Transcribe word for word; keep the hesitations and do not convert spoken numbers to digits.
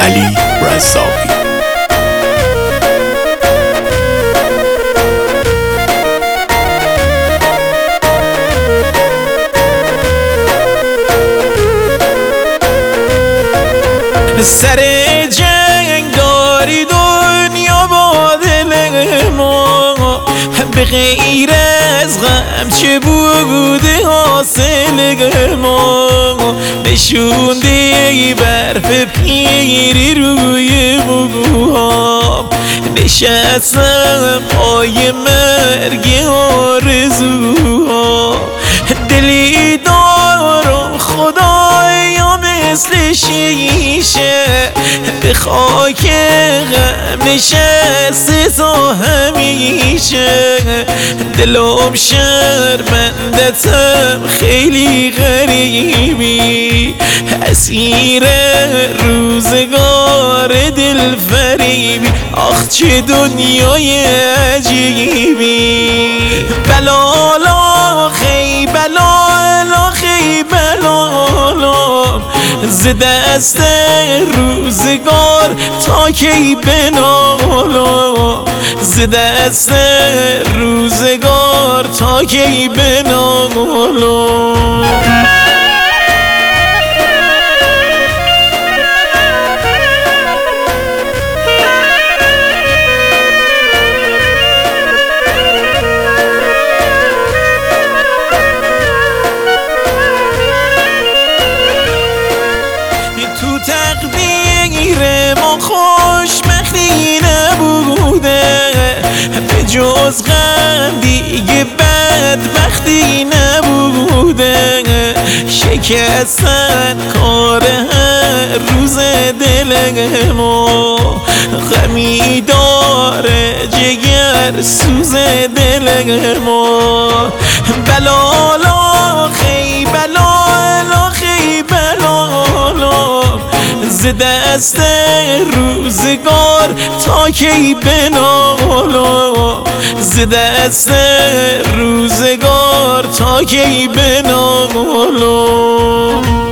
علی رزاقی. سر جنگ داری دنیا با دل ما، به غیر از غم چه بوده حاصل ما. نشونده برف پیری روی موهام، نشستم پای مرگ آرزوها. دلی دارم خدایا مثل شیشه، به خاک غم نشسته تا همیشه. دلم شرمندتم خیلی غریبی، اسیر روزگار دل فریبی. آخ چه دنیای عجیبی. بلالا خی بلالا خی بلالا، ز دست روزگار تا کی بنالم. ز دست روزگار تا کی بنالم. تو تقدیر ما خوشبختی نبوده، به جز غم دیگه بدبختی نبوده. شکستن کار هر روز دل ما، غمی داره جگر سوز دل ما. بلالا خی بلالا خی بلالا، ز دست روزگار تا کی بنالم. ز دست روزگار تا کی بنالم.